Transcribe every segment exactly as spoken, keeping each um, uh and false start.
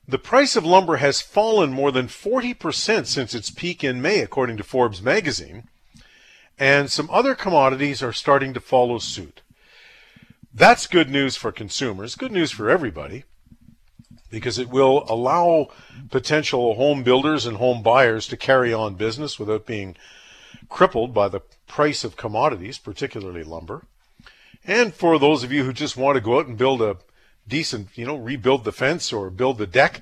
The price of lumber has fallen more than forty percent since its peak in May, according to Forbes magazine, and some other commodities are starting to follow suit. That's good news for consumers, good news for everybody, because it will allow potential home builders and home buyers to carry on business without being crippled by the price of commodities, particularly lumber. And for those of you who just want to go out and build a decent, you know, rebuild the fence or build the deck,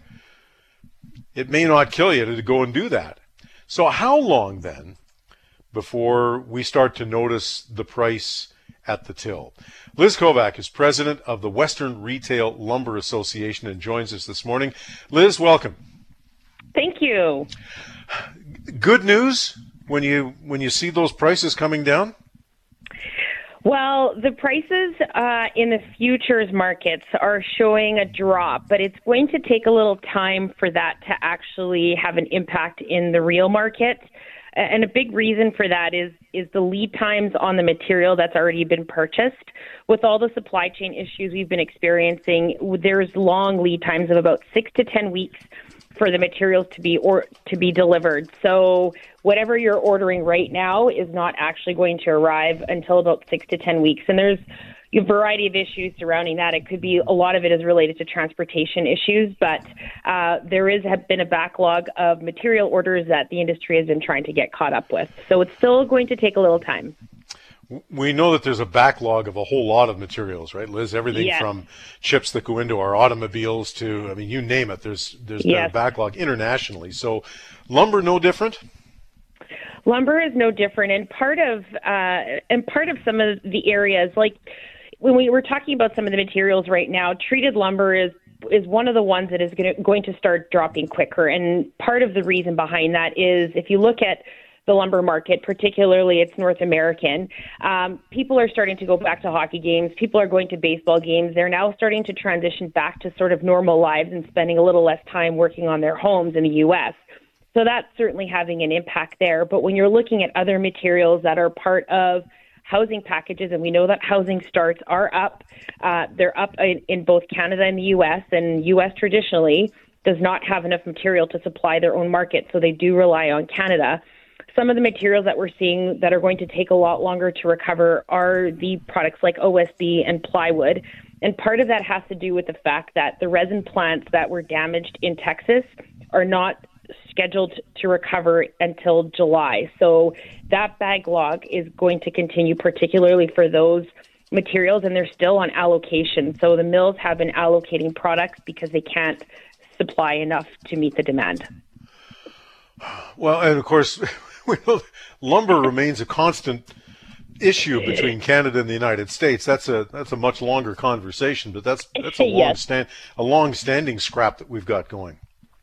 it may not kill you to go and do that. So how long then before we start to notice the price at the till? Liz Kovac is president of the Western Retail Lumber Association and joins us this morning. Liz, welcome. Thank you. Good news when you when you see those prices coming down? Well, the prices uh, in the futures markets are showing a drop, but it's going to take a little time for that to actually have an impact in the real market. And a big reason for that is is the lead times on the material that's already been purchased. With all the supply chain issues we've been experiencing, there's long lead times of about six to ten weeks for the materials to be or to be delivered. So whatever you're ordering right now is not actually going to arrive until about six to ten weeks. And there's a variety of issues surrounding that. It could be, a lot of it is related to transportation issues, but uh, there is have been a backlog of material orders that the industry has been trying to get caught up with. So it's still going to take a little time. We know that there's a backlog of a whole lot of materials, right, Liz? Everything yes. from chips that go into our automobiles to, I mean, you name it. There's there's been yes. a backlog internationally. So lumber no different? Lumber is no different, and part of uh, and part of some of the areas, like when we were talking about some of the materials right now, treated lumber is is one of the ones that is going to, going to start dropping quicker. And part of the reason behind that is if you look at the lumber market, particularly it's North American, um, people are starting to go back to hockey games. People are going to baseball games. They're now starting to transition back to sort of normal lives and spending a little less time working on their homes in the U S. So that's certainly having an impact there. But when you're looking at other materials that are part of housing packages, and we know that housing starts are up, uh, they're up in, in both Canada and the U S, and U S traditionally does not have enough material to supply their own market, so they do rely on Canada. Some of the materials that we're seeing that are going to take a lot longer to recover are the products like O S B and plywood. And part of that has to do with the fact that the resin plants that were damaged in Texas are not scheduled to recover until July. So that backlog is going to continue, particularly for those materials, and they're still on allocation. So the mills have been allocating products because they can't supply enough to meet the demand. Well, and of course, we know lumber remains a constant issue between Canada and the United States. That's a that's a much longer conversation, but that's that's a long yes. stand a long-standing scrap that we've got going.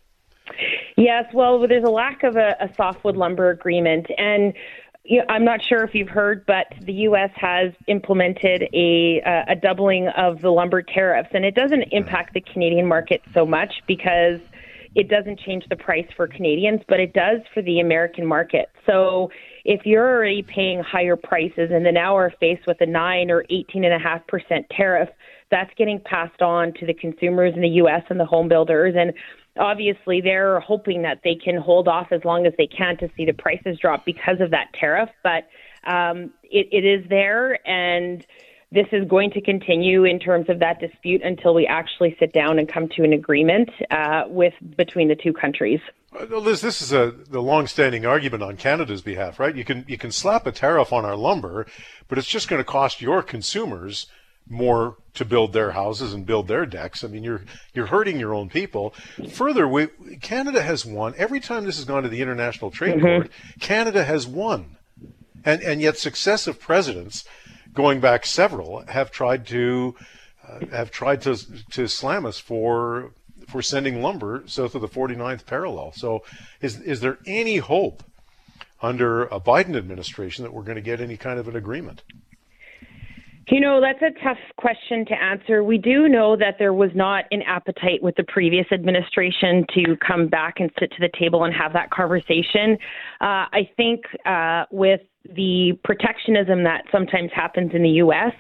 Yes, well, there's a lack of a, a softwood lumber agreement, and you know, I'm not sure if you've heard, but the U S has implemented a a doubling of the lumber tariffs, and it doesn't impact the Canadian market so much because it doesn't change the price for Canadians, but it does for the American market. So if you're already paying higher prices and then now are faced with a nine or eighteen and a half percent tariff, that's getting passed on to the consumers in the U S and the home builders. And obviously they're hoping that they can hold off as long as they can to see the prices drop because of that tariff. But um, it, it is there, and this is going to continue in terms of that dispute until we actually sit down and come to an agreement uh, with between the two countries. Uh, Liz, this is a the long-standing argument on Canada's behalf, right? You can you can slap a tariff on our lumber, but it's just going to cost your consumers more to build their houses and build their decks. I mean, you're you're hurting your own people. Further, we, Canada has won every time this has gone to the International Trade Mm-hmm. Court. Canada has won, and and yet successive presidents, going back several, have tried to uh, have tried to to slam us for for sending lumber south of the forty-ninth parallel. So, is is there any hope under a Biden administration that we're going to get any kind of an agreement? You know, that's a tough question to answer. We do know that there was not an appetite with the previous administration to come back and sit to the table and have that conversation. Uh, I think uh, with the protectionism that sometimes happens in the U S,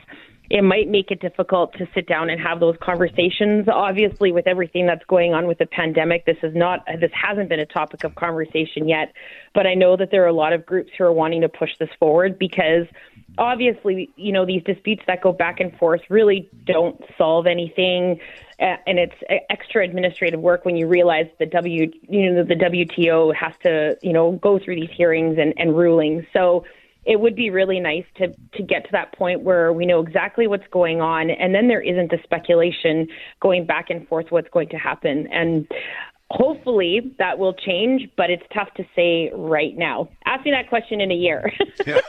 it might make it difficult to sit down and have those conversations. Obviously, with everything that's going on with the pandemic, this is not, this hasn't been a topic of conversation yet, but I know that there are a lot of groups who are wanting to push this forward because obviously, you know, these disputes that go back and forth really don't solve anything. Uh, and it's extra administrative work when you realize the W, you know, the W T O has to, you know, go through these hearings and, and rulings. So it would be really nice to, to get to that point where we know exactly what's going on, and then there isn't the speculation going back and forth what's going to happen. And hopefully that will change, but it's tough to say right now. Ask me that question in a year. Yeah.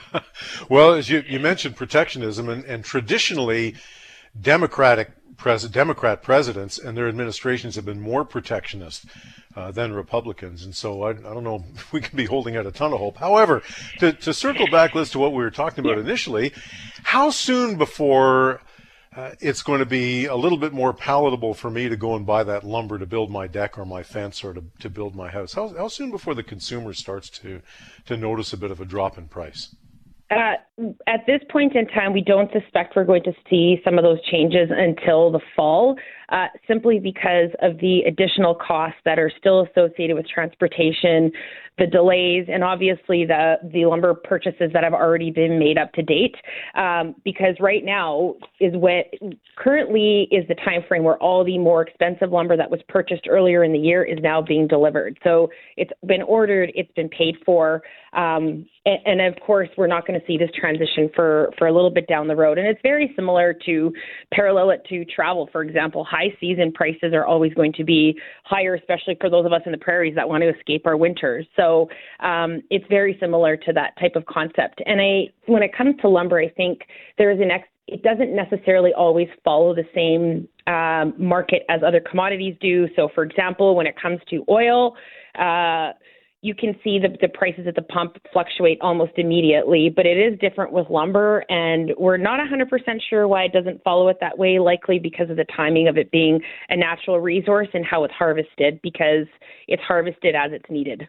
Well, as you, you mentioned protectionism, and, and traditionally Democratic pres- Democrat presidents and their administrations have been more protectionist uh, than Republicans. And so I, I don't know if we can be holding out a ton of hope. However, to, to circle back, Liz, to what we were talking about yeah. initially, how soon before Uh, it's going to be a little bit more palatable for me to go and buy that lumber to build my deck or my fence or to, to build my house? How, how soon before the consumer starts to, to notice a bit of a drop in price? Uh, at this point in time, we don't suspect we're going to see some of those changes until the fall, uh, simply because of the additional costs that are still associated with transportation, the delays, and obviously the, the lumber purchases that have already been made up to date. Um, because right now is when currently is the time frame where all the more expensive lumber that was purchased earlier in the year is now being delivered. So it's been ordered, it's been paid for, um, and, and of course we're not going to see this transition for, for a little bit down the road. And it's very similar to parallel it to travel, for example. High season prices are always going to be higher, especially for those of us in the prairies that want to escape our winters. So um, it's very similar to that type of concept. And I, when it comes to lumber, I think there is an ex- it doesn't necessarily always follow the same um, market as other commodities do. So, for example, when it comes to oil, uh, you can see the, the prices at the pump fluctuate almost immediately, but it is different with lumber, and we're not one hundred percent sure why it doesn't follow it that way, likely because of the timing of it being a natural resource and how it's harvested, because it's harvested as it's needed.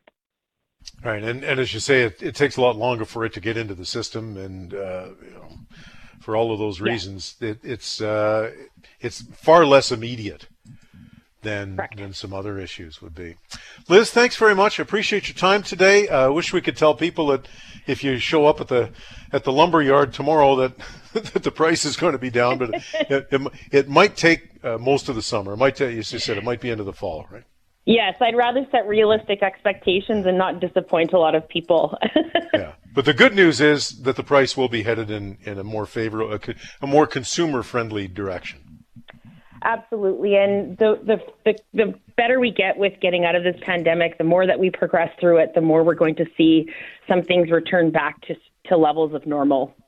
Right, and, and as you say, it, it takes a lot longer for it to get into the system, and uh, you know, for all of those reasons, yeah. it, it's uh, it's far less immediate than Correct. than some other issues would be. Liz, thanks very much. I appreciate your time today. I uh, wish we could tell people that if you show up at the at the lumber yard tomorrow that, that the price is going to be down, but it, it, it might take uh, most of the summer. It might take, as you said, it might be into the fall, right? Yes, I'd rather set realistic expectations and not disappoint a lot of people. Yeah, but the good news is that the price will be headed in, in a more favorable, a, a more consumer-friendly direction. Absolutely, and the, the the the better we get with getting out of this pandemic, the more that we progress through it, the more we're going to see some things return back to to levels of normal.